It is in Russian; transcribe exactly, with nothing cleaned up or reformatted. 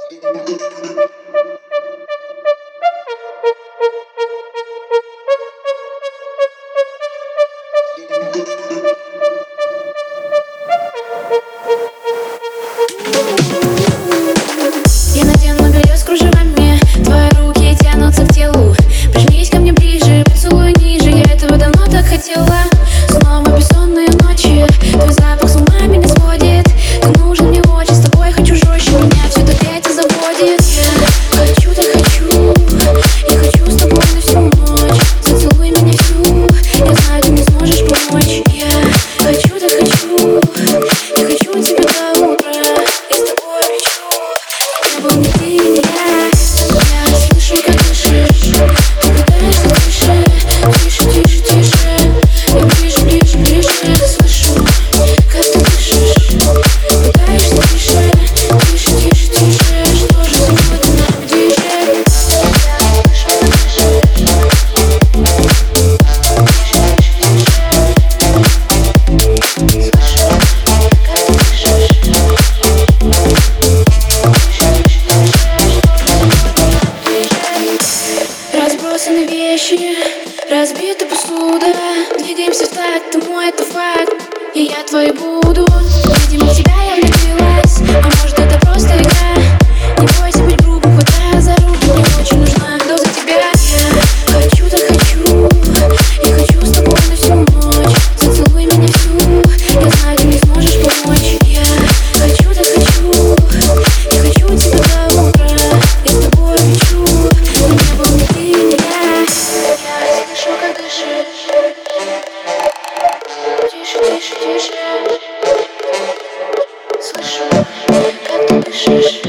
Я надену белье с кружевами, твои руки тянутся к телу. Прижмись ко мне ближе, поцелуй ниже, я этого давно так хотела. Снова бессонные ночи, твой запах с ума меня сводит. Ты нужен мне очень, с тобой хочу жестче, меня все опять заводит. Я хочу, так хочу, я хочу с тобой на всю ночь. Зацелуй меня всю, я знаю, ты мне сможешь помочь. Я хочу, так хочу, я хочу тебя до утра. Я с тобой лечу, небо не ты, не я. Я слышу, как дышишь, ты пытаешься тише, тише, тише, тише. Я ближе, ближе, ближе, слышу, как ты дышишь, пытаешься тише, тише, тише, тише. Что же сегодня нам движет? Я слышу, как дышишь, разбросаны вещи, разбита посуда. Двигаемся в такт, ты мой, это факт, и я твой буду. Видимо, в тебя я влюбилась, а может это просто игра. Не бойся быть грубым, хватая за руку, мне очень нужна доза тебя. Я хочу, так хочу, я хочу с тобой на всю ночь. Зацелуй меня всю, я знаю, ты мне сможешь помочь. Я хочу, так хочу, я хочу тебя до утра. Я с тобой лечу, небо не ты, не я. Я слышу, как дышишь, тише, тише, тише. Слышу, как ты дышишь.